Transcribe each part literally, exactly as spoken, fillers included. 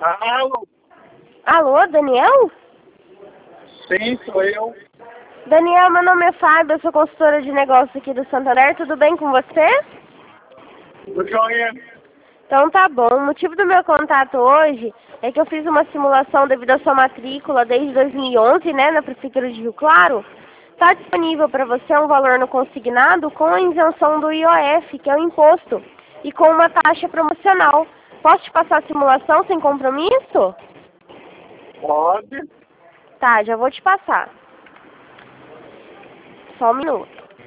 Alô? Alô, Daniel? Sim, sou eu. Daniel, meu nome é Fábio, eu sou consultora de negócios aqui do Santander, tudo bem com você? Do joinha. Então tá bom, o motivo do meu contato hoje é que eu fiz uma simulação devido à sua matrícula desde dois mil e onze, né, na Prefeitura de Rio Claro. Está disponível para você um valor no consignado com a isenção do I O F, que é o imposto, e com uma taxa promocional. Posso te passar a simulação sem compromisso? Pode. Tá, já vou te passar. Só um minuto.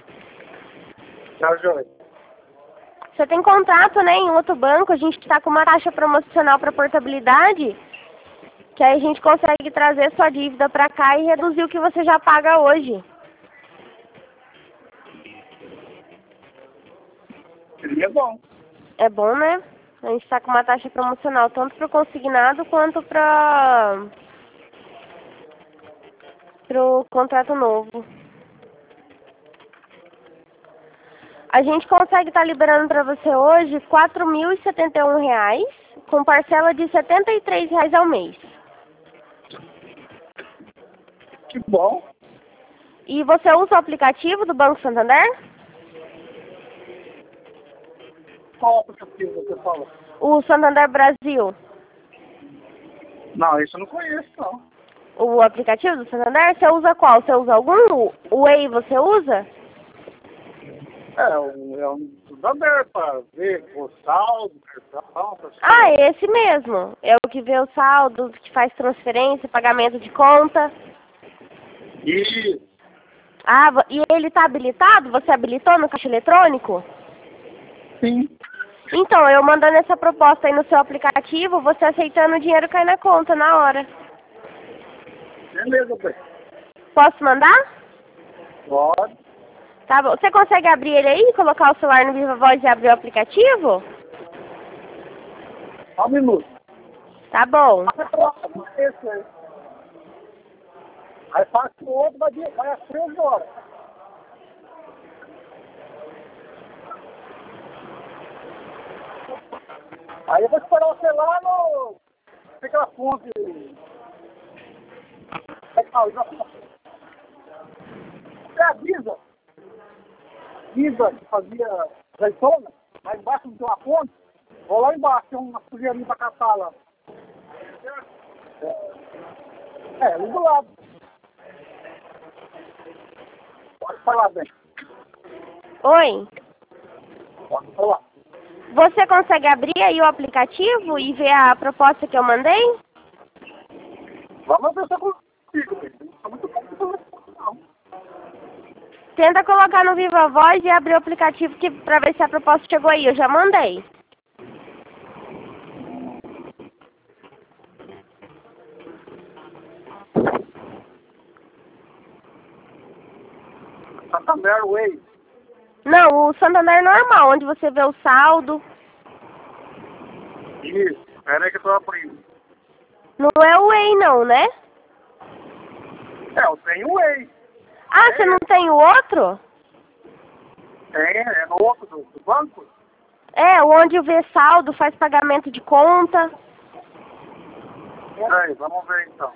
Tá joia. Você tem contrato, né, em outro banco, a gente está com uma taxa promocional para portabilidade, que aí a gente consegue trazer sua dívida para cá e reduzir o que você já paga hoje. Seria bom. É bom, né? A gente está com uma taxa promocional tanto para o consignado quanto para o contrato novo. A gente consegue estar liberando para você hoje quatro mil e setenta e um reais, com parcela de setenta e três reais ao mês. Que bom. E você usa o aplicativo do Banco Santander? Qual aplicativo você fala? O Santander Brasil. Não, isso eu não conheço, não. O aplicativo do Santander, você usa qual? Você usa algum? O Way você usa? É, um, é um tudo aberto para ver o saldo, cartão, essas Ah, coisas. é esse mesmo. É o que vê o saldo, que faz transferência, pagamento de conta. E Ah, vo- e ele está habilitado? Você habilitou no caixa eletrônico? sim. Então, eu mandando essa proposta aí no seu aplicativo, você aceitando, o dinheiro cai na conta na hora. Beleza, bem. Posso mandar? Pode. Tá bom. Você consegue abrir ele aí, colocar o celular no Viva Voz e abrir o aplicativo? Só um minuto. Tá bom. Esse aí. Aí faz que o outro vai, de- vai às três horas. Aí eu vou esperar você lá no... Fica na fonte. Você avisa. Avisa que fazia azeitona. Lá embaixo não tem uma fonte. Vou lá embaixo, tem uma sujeirinha pra caçar lá. É, ali do lado. Pode falar, bem. Oi. Pode falar. Você consegue abrir aí o aplicativo e ver a proposta que eu mandei? Vamos ver se eu consigo, bem. Não tá muito bom, não. Tenta colocar no Viva Voz e abrir o aplicativo que, pra ver se a proposta chegou aí. Eu já mandei. Santander Way. Não, o Santander normal, onde você vê o saldo. Isso. Espera aí que eu tô abrindo. Não é o Way não, né? É, eu tenho o Way. Ah, você não tem o outro? Tem, é no outro do, do banco? É, onde vê saldo, faz pagamento de conta. Peraí, vamos ver então.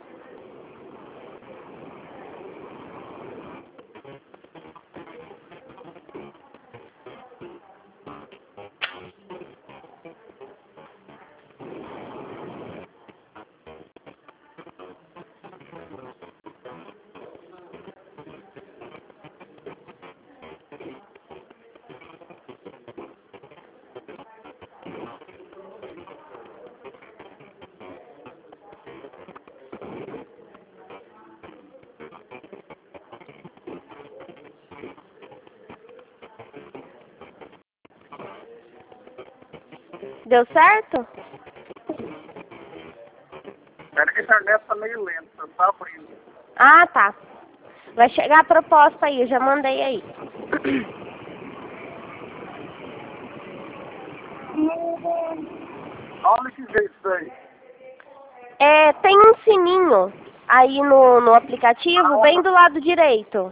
Deu certo? Espera que a internet tá meio lenta, tá abrindo. Ah, tá. Vai chegar a proposta aí, eu já mandei aí. Olha que jeito isso aí. É, tem um sininho aí no, no aplicativo, bem do lado direito.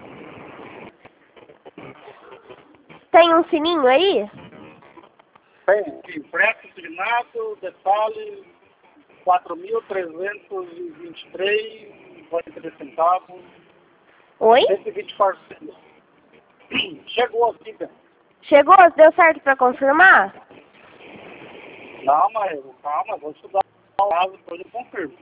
Tem um sininho aí? Tem, sim, preço assinado, detalhe, quatro mil trezentos e vinte e três e quarenta e três centavos, Oi? cento e vinte parcelas. Chegou aqui, né? Chegou? Deu certo pra confirmar? Não, mas calma, vou estudar o caso, depois eu confirmo.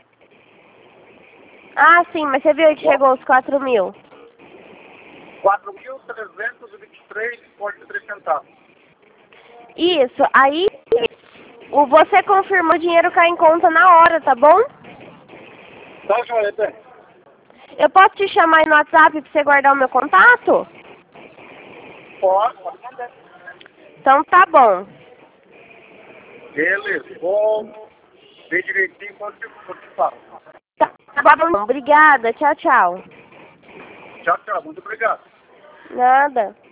Ah, sim, mas você viu que Bom. chegou os quatro mil? quatro mil trezentos e vinte e três e quarenta e três centavos. Isso, aí o você confirma o dinheiro cai em conta na hora, tá bom? Tá, joia, bem. Eu posso te chamar aí no WhatsApp pra você guardar o meu contato? Pode, pode mandar. Então tá bom. Beleza, vou ver direitinho quando te falo. Tá, tá bom. Obrigada, tchau, tchau. Tchau, tchau, muito obrigado. Nada.